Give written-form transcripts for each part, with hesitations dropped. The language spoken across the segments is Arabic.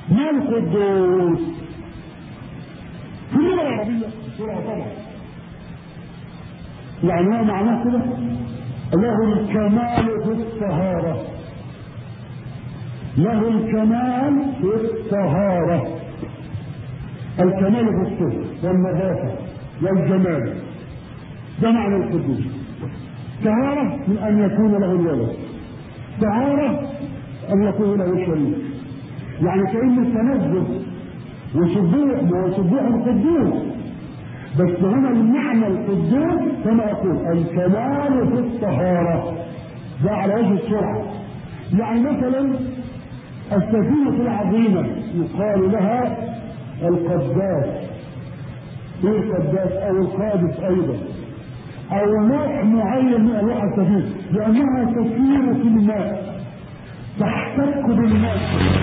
ما القدوس في اللغة العربية بسرعة طبعا، يعني ما معناه كده؟ له الكمال في الطهارة، له الكمال في الطهارة، الكمال في الطهر والنظافة والجمال، ده معنى القدوس. طهارة من أن يكون له الولد، طهارة أن يكون له شريك، يعني كأنه تنزه وسبوح القدوس، بس هنا المعنى القدوس كما أقول الكمال في الطهارة، ده على وجه السرعة. يعني مثلا السفينة العظيمة يقال لها القداس، ايه القداس او القادس ايضا، او نوع معين من انواع السفينة، لانها تسير في الماء تحتك بالماء.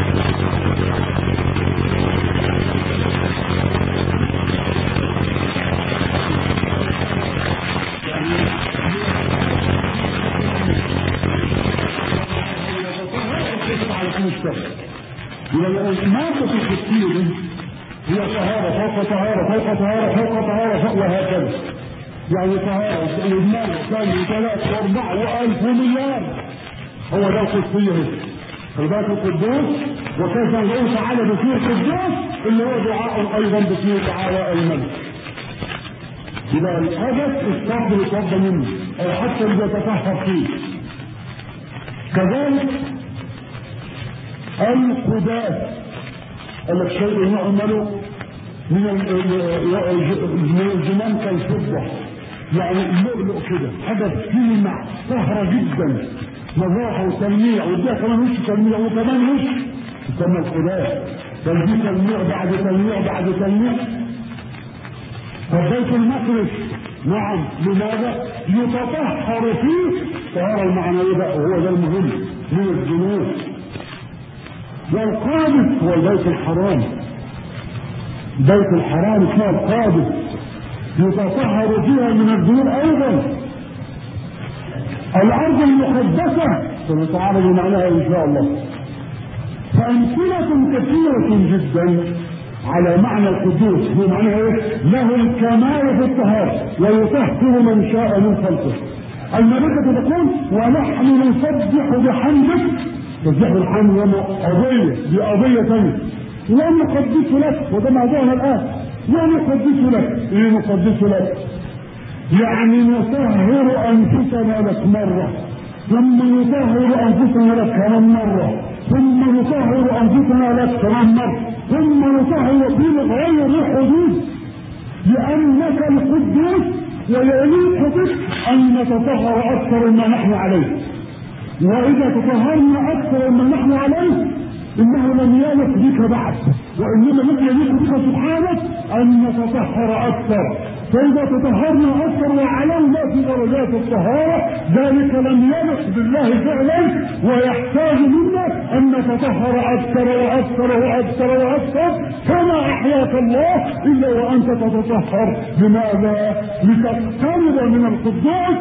المادة الحسية دي هي طهارة فوق طهارة فوق طهارة فوق طهارة فوق، وهكذا. يعني طهارة والمال وثاني وثلاث واربع والف ومليار، هو ده القدسية. فذاك القدوس وكيف نقول تعالى باسمه القدوس اللي هو دعاء ايضا باسمه تعالى الملك. يبقى القدس الصبر يتوضى منه او حتى اذا تطهر فيه. كذلك القداس قال لك شيء يعمل من الجمان كالفضة، يعني اللؤلؤ كده، حاجة تلمع طهرة جدا، نظافة وتلميع، وده كمان وش تلميع وكمان وش يسمى القداس. بل دي تلميع بعد تلميع بعد تلميع. فبيت المقدس نعم، لماذا؟ يتطهر فيه طهارة المعنوية بقى، وهو ده المهم من الذنوب. والقادس هو البيت الحرام، بيت الحرام اسمه القادس، يتطهر فيها من الذنوب ايضا. الارض المقدسه سنتعرض معناها ان شاء الله. فامثله كثيره جدا على معنى القدوس، هو معناها ايه؟ له الكمال في الطهاره ويطهر من شاء من خلقه. الملائكه تقول ونحن نسبح بحمدك، تسبيح الحمد قضيه، دي قضيه ثانيه. ونقدس لك، وده موضوعنا الان. ونقدس لك، ايه نقدس لك؟ يعني نطهر انفسنا لك مره، ثم نطهر انفسنا لك كمان مره، ثم نطهر انفسنا لك كمان مره، ثم نطهر في غير حدود، لانك القدوس ويليق بك ان نتطهر اكثر مما نحن عليه. واذا تطهرنا اكثر مما نحن عليه انه لم يلق بك بعد، وانما الذي يليق بك سبحانه ان نتطهر اكثر. فاذا تطهرنا اكثر وعلونا في درجات الطهاره ذلك لم يلق بالله فعلا، ويحتاج منا ان نتطهر اكثر واكثر واكثر واكثر. فما احياك الله الا وانت تتطهر. لماذا؟ لتقترب من القدوس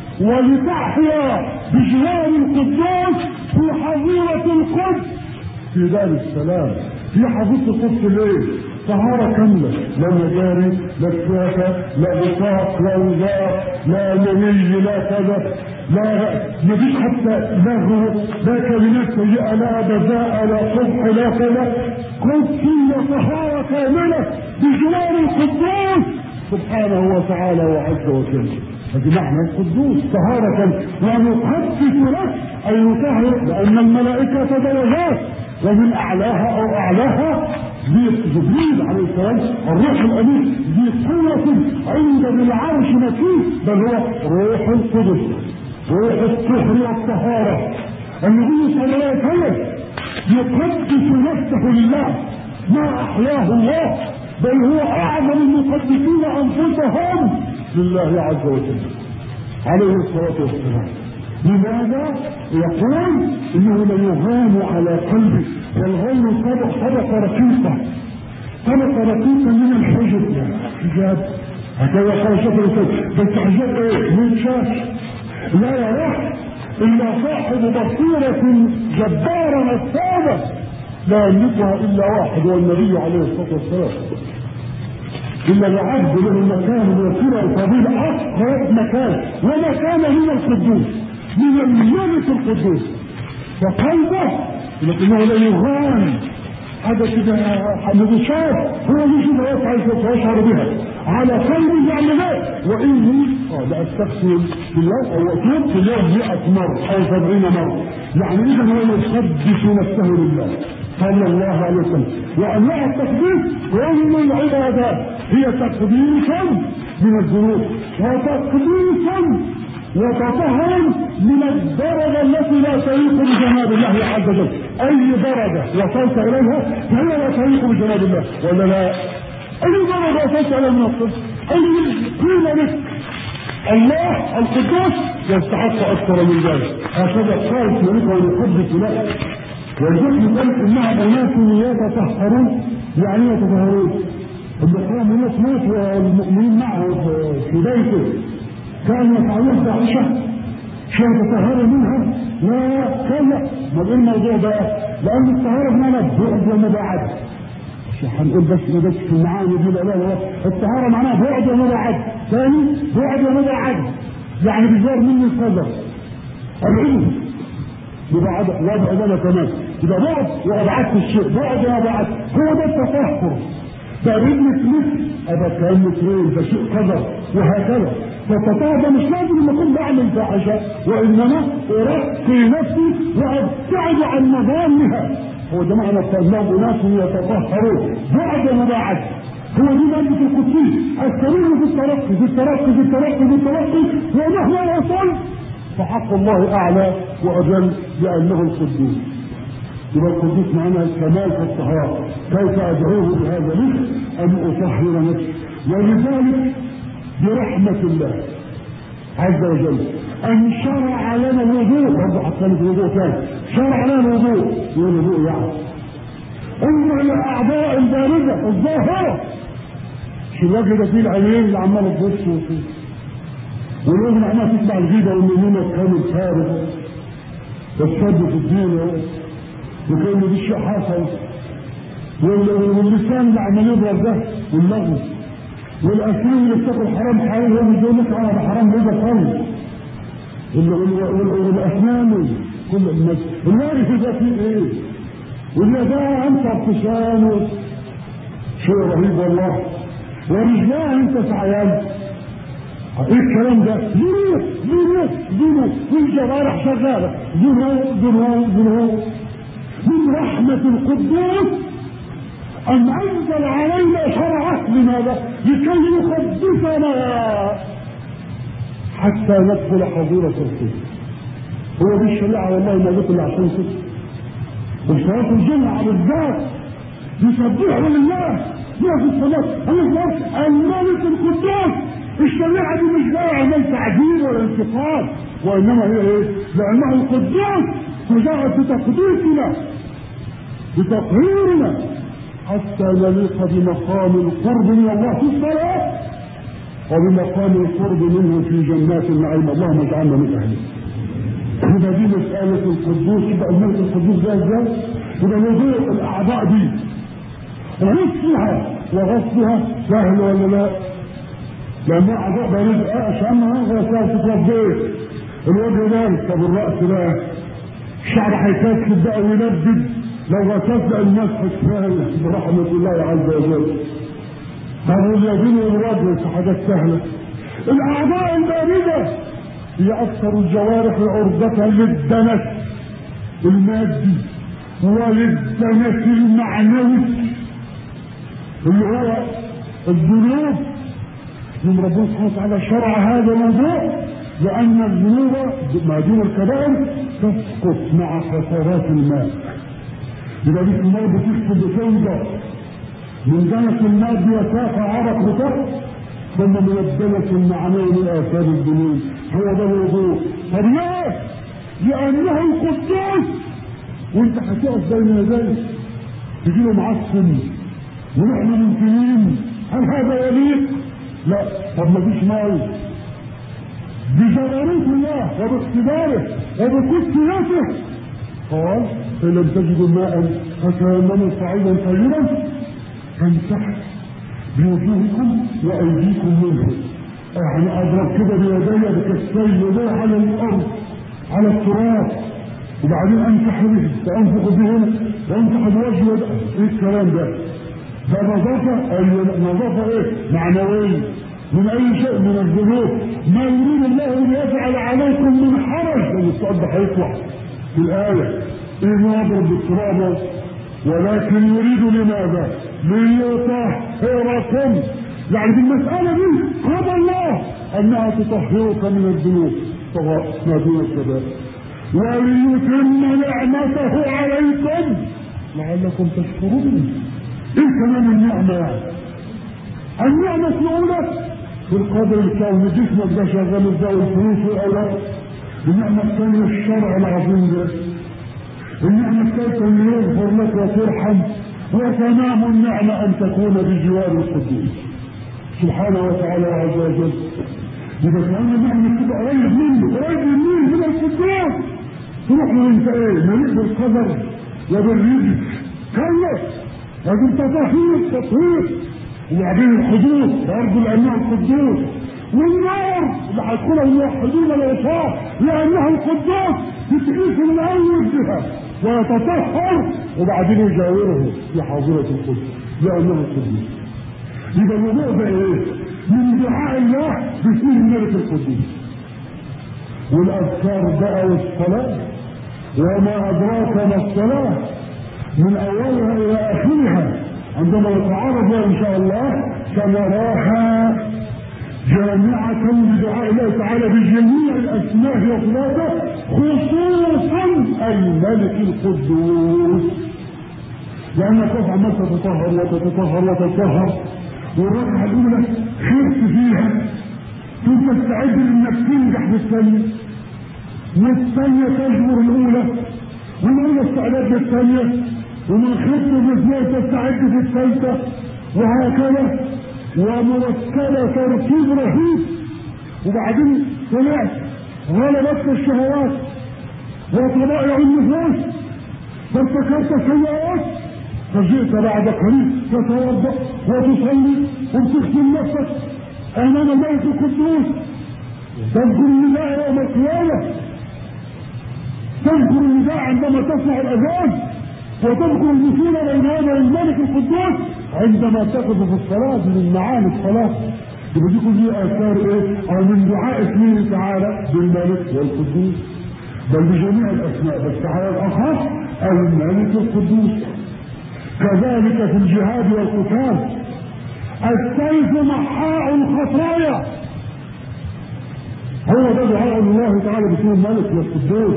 ولتحيا بجوار القدوس في حظيرة القدس في دار السلام. في حظيرة القدس ليه؟ طهارة كاملة، لا مجاري لا سياسة لا بطاق لا وزار لا مني لا كذا، لا مفيش حتى لغو لا كلمات سيئة لا بذاء لا قبح لا كذا. قدسية طهارة كاملة بجوار القدوس سبحانه وتعالى وعز وجل. هذه معنى القدوس طهارة. ونقدس لك أي نطهر، لأن الملائكة درجات، ومن أعلاها أو أعلاها جبريل عليه السلام الروح الأمين ذي قوة عند بالعرش مكين، بل هو روح القدس روح الطهر والطهارة. النبي صلى الله عليه وسلم يقدس نفسه لله ما أحياه الله، بل هو أعظم المقدسين أنفسهم لله عز وجل عليه الصلاة والسلام. لماذا؟ يقول انه ليغام على قلبي، والغيم طبقة رقيقة، طبقة رقيقة من الحجب، يعني حجاب هكذا قال شكل بس حجاب ايه؟ من شاش لا يراه الا صاحب بصيرة جبارة نفاذة لا يملكها الا واحد، والنبي عليه الصلاه والسلام. الا العبد له المكان والسنه الفضيله اقرب مكان، ومكان من القدوس، من الملك القدوس. فقلبه لكنه لا يغان هذا كده نشاط، هو مش يشعر بها على قلبه يعمل ايه؟ واني لاستغفر بالله او اتوب في اليوم 100 مره او 70 مره. يعني اذا هو يقدس نفسه لله صلى الله عليه وسلم. وانواع التقديس كل العبادات هي تقديس من الذنوب وتقديس وتطهر من الدرجة التي لا تليق بجناب الله عز وجل. أي درجة وصلت إليها فهي لا تليق بجناب الله ولا لا؟ أي درجة وصلت إليها من الصدق، أي قيمة لك. الله القدوس يستحق أكثر من ذلك. هكذا قال في ملكه ويقدس له. والجسم قال إنها أناس يتطهرون. يعني يتطهرون الإسلام الناس موت والمؤمنين معه في بيته كانوا يفعلون فاحشة يتطهروا منها. لا كلا، ما ايه الموضوع بقى؟ لأن الطهارة بمعنى بعد ومباعد. هنقول بس في المعاني دي. لا الطهارة معناها بعد ومباعد. ثاني بعد ومباعد، يعني بيزار مني القدر العلم ببعد وضع لنا كمان. يبقى بعد وابعدت الشيء، بعد وابعد، هو ده التطهر. ده رجلك مثل ابقى كان مترين، ده شيء قدر وهكذا. فالتطهر ده مش لازم ان اكون بعمل فاحشه، وانما ارقي نفسي وابتعد عن مظالمها. هو ده معنى التزام. اناس يتطهرون بعد وبعد. هو دي مادة القدسية. السبيل في الترقي في الترقي في الترقي في الترقي، ومهما وصل فحق الله اعلى واجل لانه القدوس. يبقى القدوس معناها الكمال في الطهارة. كيف ادعوه بهذا الاسم؟ ان اطهر نفسي. ولذلك برحمة الله عز وجل ان شرع لنا الوضوء. برضه حطينا في الوضوء ثاني، شرع لنا الوضوء. والوضوء يعني انظر الاعضاء البارزة الظاهرة. مش الوجه ده فيه العينين اللي عماله تبص وفيه، والاذن عماله تسمع الغيبة والنميمة كامل فارغ، والصد في الدين وكان دي الشيء حصل، واللسان اللي عمال يضرب ده واللغو، والاسنان اللي بتاكل حرام حلال هو بيقول لك انا حرام ده خالص. والاسنان كل الناس الوارث ده فيه ايه؟ واليدان انت ابتسام شيء رهيب والله. ورجلاه انت سعيان. ايه الكلام ده؟ زينه والجوارح شغاله زينه. من رحمة القدوس أن أنزل علينا شرعه. لماذا؟ لكي يقدسنا حتى ندخل حظيرة الخير. هو دي الشريعة والله ما ذكر عشان كده. وصلاة الجمعة بالذات يسبحوا لله في الصلاة الملك القدوس. الشريعة دي مش جاية عمل تعديل ولا انتقاد، وإنما هي ايه؟ لأنه القدوس وجاءت بتقديسنا بتطهيرنا حتى نليق بمقام القرب من الله في الصلاة وبمقام القرب منه في جنات النعيم. اللهم اجعلنا من اهله. يبقى دي مسألة القدوس. يبقى الملك القدوس ده ازاي؟ يبقى وضوء الاعضاء دي وغسلها سهل ولا لا؟ لانها اعضاء بارده عشانها غسالة تتوضئ. الوجه ده طب الرأس بقى الشعر هيكسب بقى ويلبد. لو غسلت المسح السهل برحمة الله عز وجل. طب اليدين والوجه حاجات سهلة. الأعضاء الباردة هي أكثر الجوارح عرضة للدنس المادي وللدنس المعنوي اللي هو الذنوب. من ربنا سبحانه وتعالى شرع هذا الوضوء لأن الذنوب ما دون الكبائر تسقط مع خسارات الماء. يبقى دي الماء بتكسب بتنضف من دنس الماء بيساق عرق بتر، ثم من الدنس المعنوي من آثار الذنوب. هو ده الوضوء. طب ليه؟ لأنه القدوس. وانت هتقف بين يديه تجيله معصم ونحن ممكنين. هل هذا يليق؟ لا. طب ما فيش ماء بجبروت الله وباقتداره وبقدسيته قال فإن لم تجدوا ماء فتيمموا صعيدا طيبا فامسحوا بوجوهكم وأيديكم منه. يعني أضرب كده بيدي بكفي يدي على الأرض على التراب وبعدين أمسح به وأنفخ بهنا وأمسح بوجهه. إيه الكلام ده؟ ده نظافة. أي نظافة إيه؟ معنوية من أي شيء من الذنوب. ما يريد الله أن يجعل عليكم من حرج. لأن السؤال ده هيطلع في الآية إيه نضرب بالتراب ولكن يريد لماذا؟ ليطهركم. يعني بالمسألة دي قضى الله أنها تطهرك من الذنوب ما دون الكبائر وليتم نعمته عليكم لعلكم تشكرون. ايه كمان النعمة يعني؟ النعمة الأولى في القدر الكوني جسمك ده شغال ازاي والفلوس والأولاد. النعمة الثانية الشرع العظيم ده. النعمة الثالثة أن يغفر لك وترحم. وتمام النعمة أن تكون بجوار القدوس سبحانه وتعالى عز وجل. إذا كان النعمة تبقى قريب منه قريب منه من القدوس تروح له انت ايه؟ مليء بالقدر وبالرزق. كلا لازم تطهير وبعدين الحدود برضه لأنها القدوس. والنار اللي هيدخلها الموحدين العصاة لأنها القدوس تتقيس المؤيد بها ويتطهر وبعدين يجاوره في حاضرة القدس لأنها القدوس. يبقى الموضوع ده ايه؟ من دعاء الله باسم الملك القدوس. والأذكار بقى والصلاة وما أدراك ما الصلاة من أولها إلى آخرها عندما يتعرض إن شاء الله سنراها جامعة لدعاء الله تعالى بجميع الأسماء وصفاته خصوصا الملك القدوس. لأنك تفعل ما تتطهر والركعة الأولى خفت فيها ثم تستعد لأنك تنجح بالثانية والثانية تجبر الأولى والأولى استعداد بالثانية ومن خفت باثنين تستعد في الثالثة وهكذا ومرتبة ترتيب رهيب. وبعدين طلعت غلبتك الشهوات وطبائع النفوس فارتكبت سيئات فجئت بعد قليل تتوضا وتصلي وتختم نفسك امام الملك القدوس تذكر النداء يوم القيامه تذكر النداء عندما تسمع الاذان وتذكر الوصول بين يدي الملك القدوس عندما تقف في الصلاه من معاني الصلاه. يبقى دي كلها اثار ايه؟ او من دعاء اسمه تعالى بالملك والقدوس بل بجميع الاسماء بس على الاخص الملك القدوس. كذلك في الجهاد والقتال السيف محاء الخطايا. هو ده دعاء الله تعالى باسم الملك والقدوس.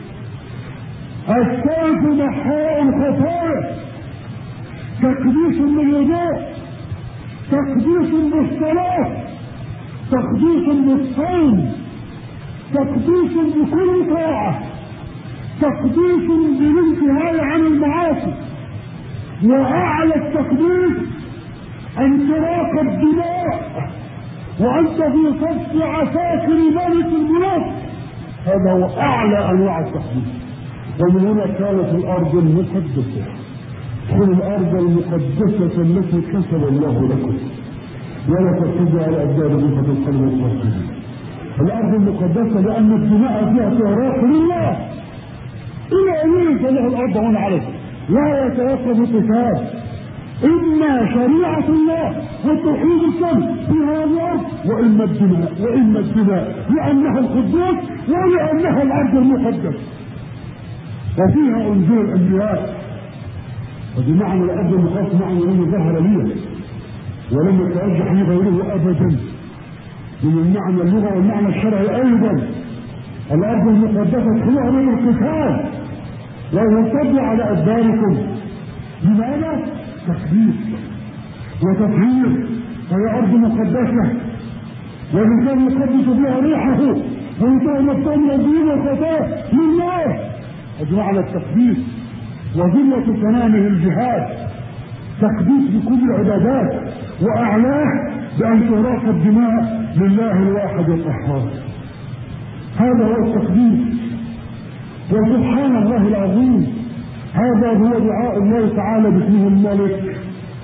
السيف محاء الخطايا تقديس بالوضوء تقديس بالصلاة تقديس بالصوم تقديس بكل طاعة تقديس بالانتهاء عن المعاصي. وأعلى التقديس أن تراق الدماء وأنت في صف عساكر ملك الملوك. هذا هو أعلى أنواع التقديس. ومن هنا كانت الأرض المقدسة ادخلوا الأرض المقدسة التي كتب الله لكم ولا ترتدوا على أبدانكم فتنقلبوا خاسرين. الأرض المقدسة لأن الدماء فيها تراق لله إلى أن يرث له الأرض هنا عليكم لا يتوقف القتال. إما شريعة الله وتوحيد الشرع في هذه الأرض وإما الدماء لأنها القدوس ولأنها الأرض المقدسة وفيها أنزل الأنبياء. وبمعنى الأرض المقدسة معنى أنه ظهر لي ولم يترجح لي غيره أبدا من المعنى اللغة والمعنى الشرعي أيضا. الأرض المقدسة تخلوها من القتال ويرتدوا على أدباركم. لماذا؟ تقديس وتطهير. فهي أرض مقدسة والإنسان يقدس فيها ريحه ويطهر نفسه من الدين والخطايا لله. هذا معنى التقديس. وذلة تمامه الجهاد تقديس بكل العبادات وأعلاه بأن تراق الدماء لله الواحد القهار. هذا هو التقديس. وسبحان الله العظيم هذا هو دعاء الله تعالى باسمه الملك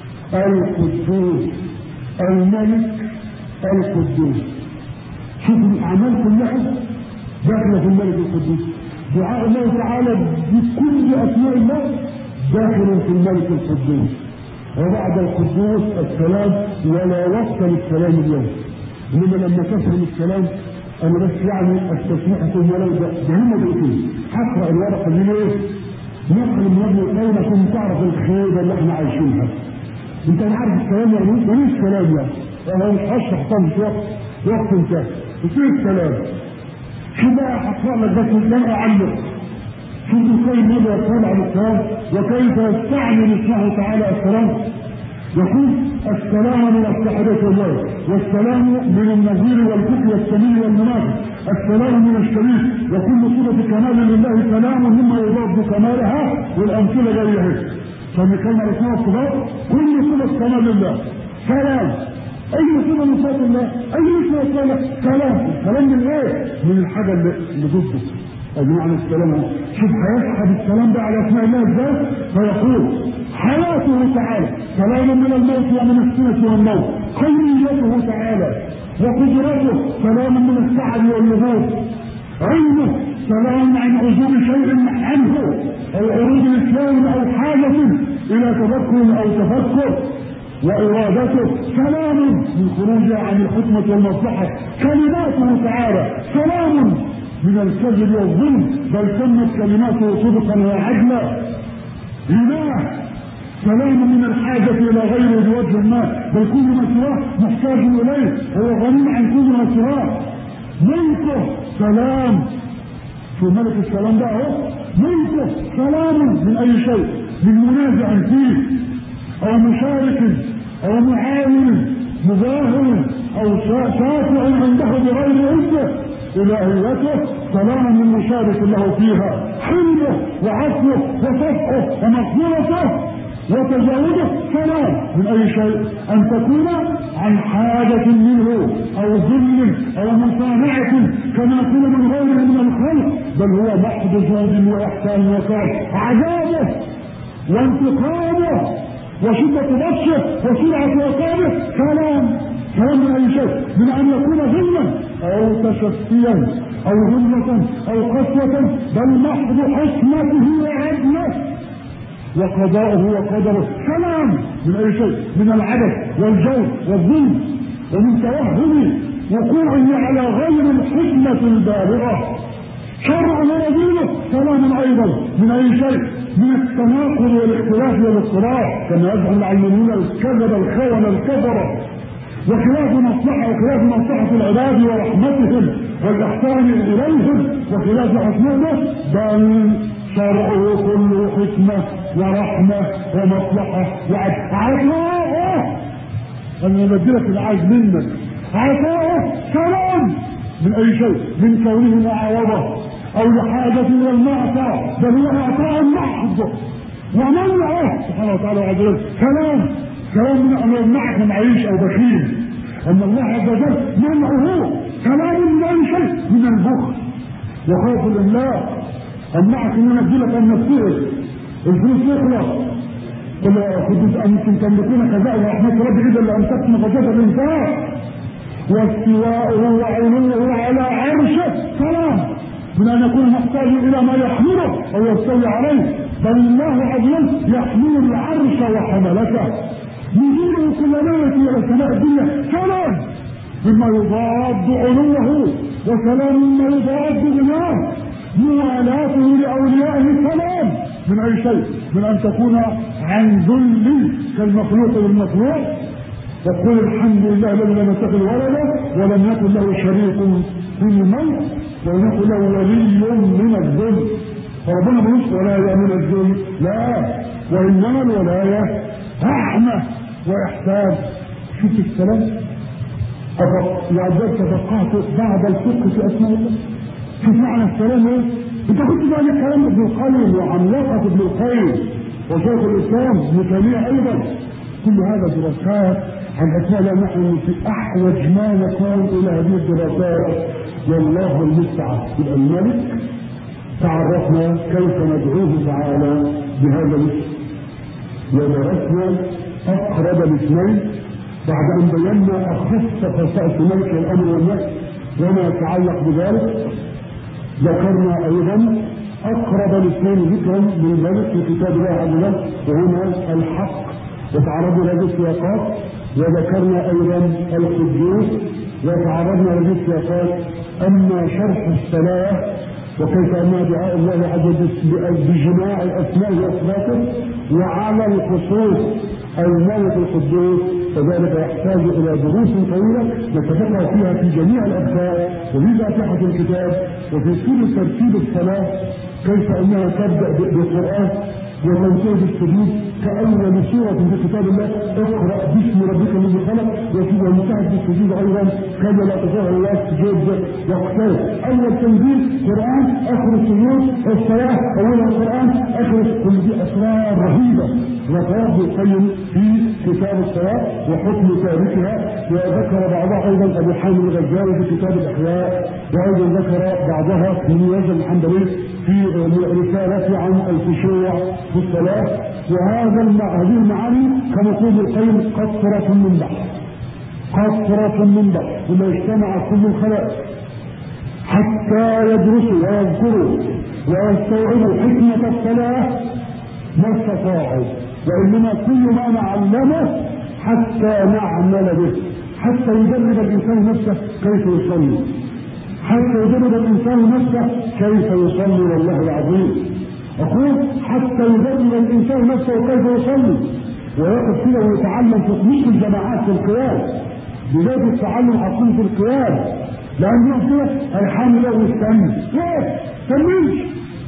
القدوس. الملك القدوس. شوف الاعمال كلها داخله في الملك القدوس. دعاء الله تعالى بكل اسماء الله داخل في الملك القدوس. وبعد القدوس السلام، ولا وقت للسلام اليوم. انما لما تفهم السلام انا بس يعني استسمحكم ولو بهم دقيقتين هقرا الورقه دي ليه؟ نقل من ابن القيم عشان تعرف الخيبه اللي احنا عايشينها. انت عارف السلام يعني ايه؟ يعني السلام يعني انا مش هشرح طبعا في وقت انتهى. ايه السلام؟ شو بقى هقرا لك بس الكلام اعلق. شوف القيم ماذا يقول عن السلام وكيف يستعمل اسمه تعالى السلام. يقول السلام من التحدث الله، والسلام من النظير والكفر والسمين والمنافق، السلام من الشريف، وكل صفة كمال لله سلام مما يضاد كمالها، والأمثلة جاية هيك. فبنتكلم على اسماء الصفات كل صفة كمال لله سلام. أي صفة من صفات الله، أي اسم الله سلام. السلام من إيه؟ من الحاجة اللي ضده. بمعنى السلام. شوف هيسحب السلام ده على اسماء الله ازاي؟ فيقول حياته تعالى سلام من الموت ومن السنة والموت، قيمته تعالى وقدرته سلام من السعد والنبوت، علمه سلام عن عزوم شيء عنه او عروض الاسلام او حاجة الى تذكر او تفكر، وارادته سلام من خروجها عن الحكمة والمصلحة، كلماته تعالى سلام من الكذب والظلم، بل تمت كلماته صدقا وعدلا. إله سلام من الحاجة إلى غيره بوجه ما، بل كل ما سواه محتاج إليه، هو غني عن كل ما سواه. ملكه سلام. شو ملك السلام ده اهو؟ ملكه سلام من أي شيء، من منازع فيه أو مشارك أو معاون مظاهر أو شافع عنده بغير عزة. إلهيته سلام من مشارك له فيها، حلمه وعفوه وصفحه ومغفرته وتجاوزه سلام من أي شيء، أن تكون عن حاجة منه أو ظلم أو مصانعة كما كل من غيره من الخلق، بل هو محض جود وإحسان وكرم، عذابه وانتقامه وشدة بطشه وسرعة عقابه سلام. سلام من أي شيء، من أن يكون ظلما أو تشفيا أو ظلمة أو قسوة، بل محض حكمته وعدله وقضاؤه وقدره سلام. من أي شيء، من العبث والجور والظلم ومن توهم وقوعه على غير الحكمة البالغة. شرع ودينه سلام أيضا. من أي شيء، من التناقض والاختلاف والاضطراب كما يزعم العلمانيون الكذب الخونة الكفرة، وخلاف مصلحة العباد ورحمتهم والإحسان إليهم وخلاف حكمته، بل شرعه كله حكمة ورحمة ومصلحة وعدل. عطاؤه أنا بدلك اللي عايز منك، عطاؤه سلام. من أي شيء، من كونه معاوضة أو لحاجة إلى المعطى، بل هو إعطاء محض ومنعه سبحانه وتعالى وعز سلام. سلام من أن يمنعك من عيش أو بخيل، أن الله عز وجل منعه سلام من أي شيء، من البخل وخوف الإملاق. أمنعك أن ينزلك أن نفسه الفلوس يخلص، أنتم تملكون خزائن رحمة ربي إذا لم تكن فجأة الإنفاق. واستواءه وعلوه على عرشه سلام، من أن يكون محتاج إلى ما يحمله أو يستوي عليه، بل الله عز وجل يحمل العرش وحملته. نزوله كل ليلة إلى سماء الدنيا سلام مما يضاد علوه، وسلام مما يضاد غناه. موالاته لأوليائه سلام. من أي شيء، من أن تكون عن ذل كالمخلوق والمخلوق، وقل الحمد لله الذي لم يتخذ ولدا ولم يكن له شريك في الملك ولم يكن له ولي من الذل. فربنا ملوش ولاية من الذل، لا، وإنما الولاية رحمة وإحسان. شوف السلام. لعجبت تفقهت بعد الفقه في أسماء الله. شوف معنى السلام ايه؟ انت كنت بقى الكلام ابن القيم وعملاقة ابن القيم وشيخ الإسلام ابن تيمية أيضا. كل هذا دراسات عن أسماء الله. نحن في أحوج ما نكون إلى هذه الدراسات، والله المستعان. يبقى الملك تعرفنا كيف ندعوه تعالى بهذا الاسم، ودرسنا اقرب الاثنين بعد ان بينا اخص خصائص ملك الامر والنهي وما يتعلق بذلك. ذكرنا ايضا اقرب الاثنين ذكرا للملك في كتاب الله عز وجل وهنا الحق، وتعرضنا لهذه السياقات. وذكرنا ايضا القدوس وتعرضنا لهذه السياقات. اما شرح الصلاه وكيف انها دعاء الله عز وجل بجماع الاسماء واصفاته وعلى الخصوص الملك القدوس، فذلك يحتاج الى دروس طويله نتفقه فيها في جميع الاذكار وفي فاتحه الكتاب وفي كل ترتيب الصلاه، كيف انها تبدا بالقران وتنتهي بالسجود كأول سورة في كتاب الله اقرأ باسم ربك الذي خلق، وانتهت بالسجود أيضا كما لا تظهر الله السجود وقتين. أول تنزيل قرآن، آخر السجود الصلاة، أولها القرآن آخر كل دي أسرار رهيبة ذكرها ابن القيم في كتاب الصلاة وحكم تاركها، وذكر بعضها أيضا أبو حامد الغزالي في كتاب الأحياء، وأيضا ذكر بعضها ابن يزن الحنبلي في رسالته عن الخشوع في الصلاة. هذه المعاني كما يقول القيم قطرة من بحر، قطرة من بحر، ثم اجتمع كل الخلائق حتى يدرسوا ويذكروا ويستوعبوا حكمة الصلاة ما استطاعوا، وإنما كل ما نعلمه حتى نعمل به، حتى يجرب الإنسان نفسه كيف يصلي، حتى يجرب الإنسان نفسه كيف يصلي والله العظيم. أقول حتى يجرب الإنسان نفسه كيف يصلي ويقف كده ويتعلم تقنية الجماعات في القيام، بداية التعلم حقيقي في القيام، لأن يقول الحمد لله واستنى، ليه؟ استنيش،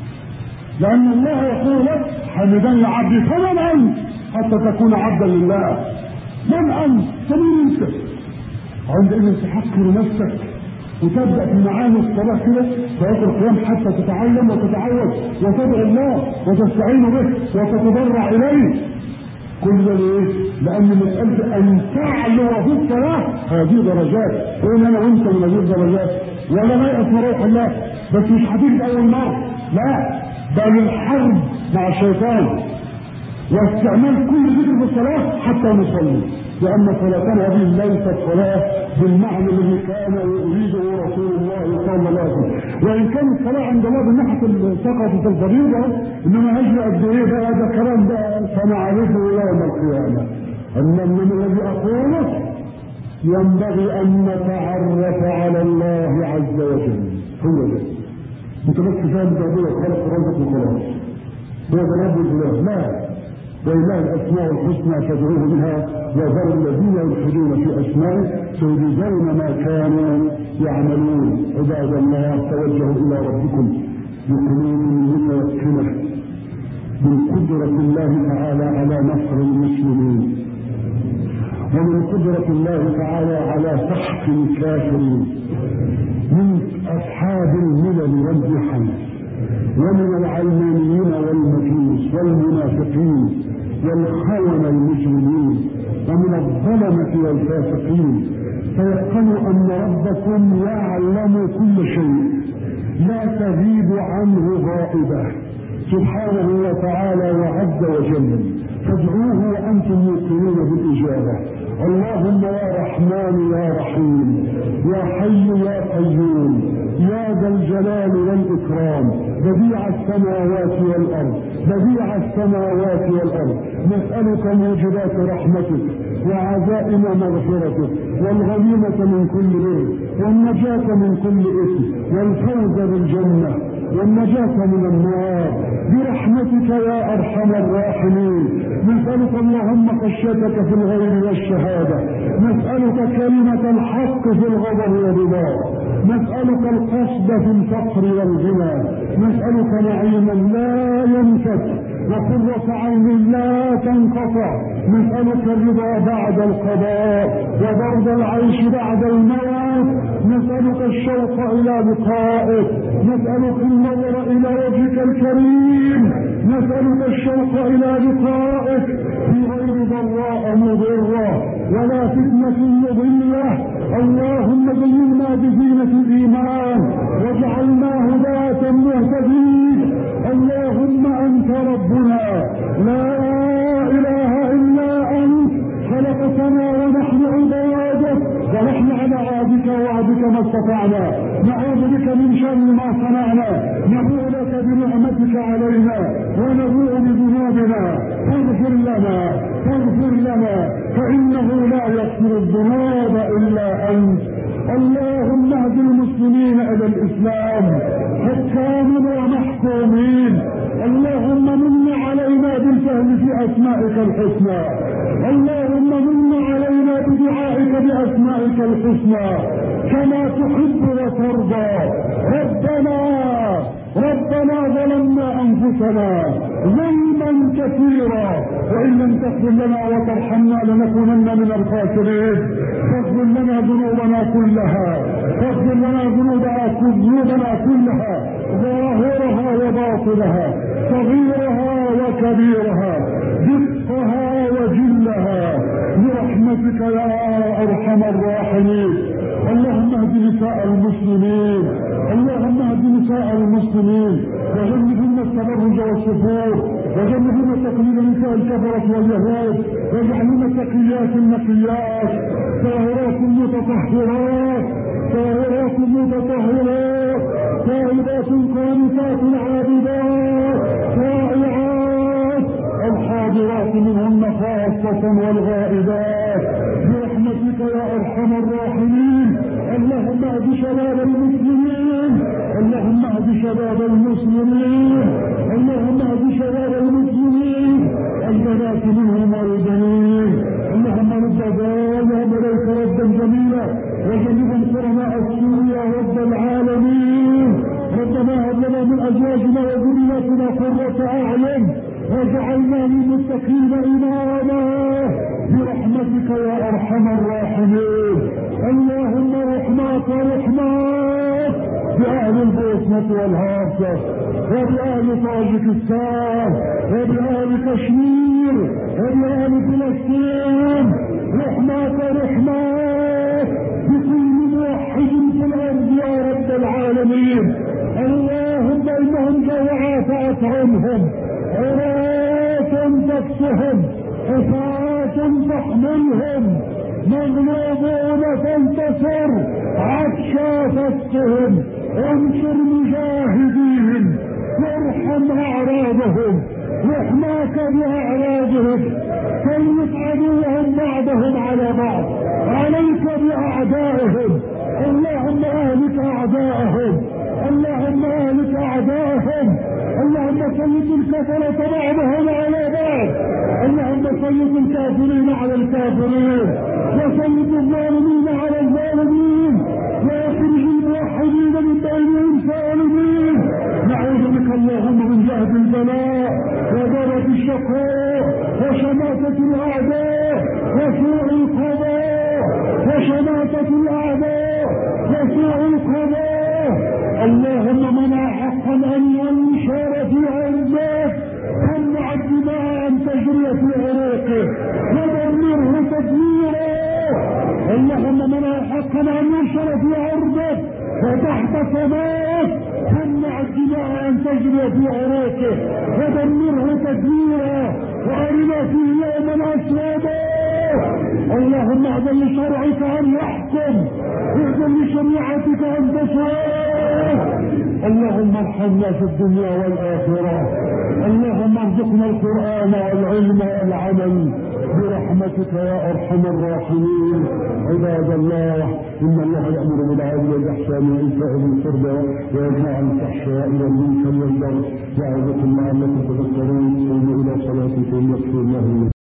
لأن الله يقول لك حمدني عبدي فمن أنت حتى تكون عبدا لله. من أنت؟ فمن أنت؟ عندئذ تحقر نفسك وتبدأ في معاني الصلاة كده صلاة القيام حتى تتعلم وتتعود وتدعو الله وتستعين به وتتضرع إليه. كل ده ليه؟ لأن مسألة أن تعلو في الصلاة هذه درجات، وإن أنا وأنت من هذه الدرجات ولا ما يأس روح الله، بس مش هتيجي أول مرة، لا، بل الحرب مع الشيطان واستعمال كل ذكر في الصلاة حتى نصلي، لأن صلاتنا هذه ليست صلاة بالمعنى الذي كان يريده رسول الله صلى الله عليه وسلم. وإن كان الصلاة عند الله من ناحية سقطت الفريضة، إنما أجل قد إيه بقى هذا الكلام ده سنعرفه يوم القيامة. أما من الذي أقوله ينبغي أن نتعرف على الله عز وجل، هو ده. أنت بس فاهم ده خلق رزق وخلاص، هو ده رب الإله، لا، ولله الأسماء الحسنى فادعوه بها وذروا الذين يلحدون في أسمائه سيجزون ما كانوا يعملون. عباد الله توجهوا إلى ربكم بقلوب متيقنة من قدرة الله تعالى على نصر المسلمين ومن قدرة الله تعالى على سحق الكافرين من أصحاب الملل والجحن ومن العلمانيين والمجوس والمنافقين والخونة المجرمين ومن الظلمة والفاسقين، فيقنوا أن ربكم يعلم كل شيء لا تغيب عنه غائبة سبحانه وتعالى وعز وجل. فادعوه وأنتم موقنون بالإجابة. اللهم يا رحمن يا رحيم يا حي يا قيوم يا ذا الجلال والإكرام بديع السماوات والأرض، بديع السماوات والأرض، نسألك موجبات رحمتك وعزائم مغفرتك والغنيمة من كل بر والنجاة من كل إثم والفوز بالجنة والنجاة من النار برحمتك يا أرحم الراحمين. نسألك اللهم خشيتك في الغيب والشهادة، نسألك كلمة الحق في الغضب والرضا، نسألك القصد في الفقر والغنى، نسألك نعيما لا ينفك وقرة عين لا تنقطع، نسألك الرضا بعد القضاء وبرد العيش بعد الموت، نسألك الشوق إلى لقائك، نسألك النظر إلى وجهك الكريم، نسألك الشوق إلى لقائك في غير ضراء مضرة ولا فتنة مضلة اللهم زينا بزينة الإيمان واجعلنا هداة مهتدين. اللهم أنت ربنا لا إله إلا أنت، خلقتنا ونحن عبادك ونحن على عهدك ووعدك ما استطعنا، نعوذ بك من شر ما صنعنا، نبوء لك بنعمتك علينا ونبوء بذنوبنا، فاغفر لنا فإنه لا يغفر الذنوب إلا أنت. اللهم اهد المسلمين إلى الإسلام حكاما ومحكومين. اللهم من علينا بالفهم في أسمائك الحسنى، اللهم من علينا بدعائك بأسمائك الحسنى كما تحب وترضى. ربنا ظلمنا أنفسنا ظلما كثيرا، وإن لم تغفر لنا وترحمنا لنكونن من الخاسرين. فاغفر لنا ذنوبنا كلها، ظاهرها وباطنها، صغيرها وكبيرها، دقها وجلها، برحمتك يا أرحم الراحمين. اللهم اهد نساء المسلمين وجنبهن التبرج والسفور، وجنبهن تقليد نساء الكفرة واليهود، واجعلهن تقيات نقيات طاهرات متطهرات تائبات قانتات عابدات طائعات الحاضرات منهن خاصة والغائبات، برحمتك يا أرحم الراحمين. اللهم اهد شباب المسلمين، البنات منهم والبنين. اللهم رد ذلك إليك ردا جميلا، وجنبهم قرناء السوء يا رب العالمين. ربنا هب لنا من أزواجنا وذرياتنا قرة أعين واجعلنا للمتقين إماما، برحمتك يا أرحم الراحمين. اللهم رحمات بأهل البوسنة والهرسك، وبأهل طاجكستان، وبأهل كشمير، وبأهل فلسطين. رحمات بكل موحد في الأرض يا رب العالمين. اللهم إنهم جوعى فأطعمهم، عراة فاكسهم، حفاة فاحملهم، مغلوبون فانتصر، عطشى فاسقهم، انصر مجاهديهم، وارحم اعراضهم، رحماك باعراضهم، سلط عدوهم بعضهم على بعض، عليك باعدائهم. اللهم اهلك اعدائهم، اللهم سلط الكفرة بعضهم على بعض، اللهم سلط الكافرين على الكافرين، وسلط الظالمين على الظالمين، واخرج الموحدين من بينهم سالمين. نعوذ بك اللهم من جهد البلاء ودرك الشقاء وشماتة الأعداء وسوء القضاء. اللهم منع حقا أن ينشر في عرضك، تمنع الدماء أن تجري في عروقه، ودمره تدميرا. اللهم منع حقا أن ينشر في عرضك وتحت سماك، تمنع الدماء أن تجري في عروقه، ودمره تدميرا، وأرنا فيه يوما أسودا. اللهم اعذن لشرعك أن يحكم، اعذن لشريعتك أن تسوق. اللهم ارحمنا في الدنيا والآخرة. اللهم ارزقنا القرآن والعلم والعمل برحمتك يا أرحم الراحمين. عباد الله، إن الله يأمر بالعدل والإحسان وإيتاء ذي القربى وينهى عن الفحشاء والمنكر والبغي، يعظكم لعلكم تذكرون. قوموا إلى صلاتكم يغفر الله